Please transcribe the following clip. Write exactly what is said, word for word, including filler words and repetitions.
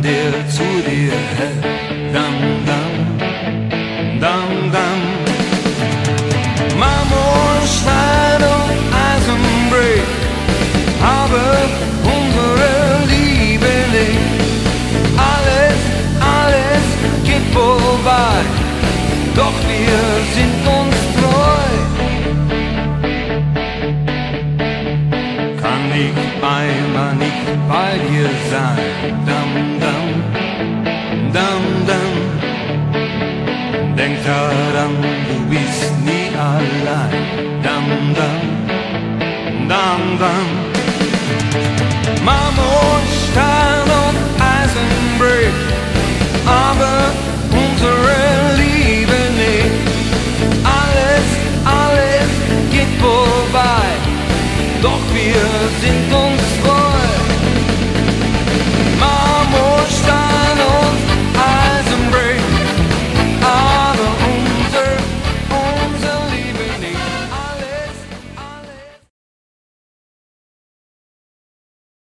der zu dir hält. Dam, dam, dam, dam. Marmorstein und Eisenbrett, aber unsere Liebe nicht. Alles, alles geht vorbei, doch wir sind uns treu. Kann ich einmal nicht bei dir sein? Dam, dam, dam, dam. Denk daran, du bist nie allein. Dam, dam, dam, dam. Marmorstein und Eisenbrett, aber unsere Liebe nicht. Alles, alles geht vorbei, doch wir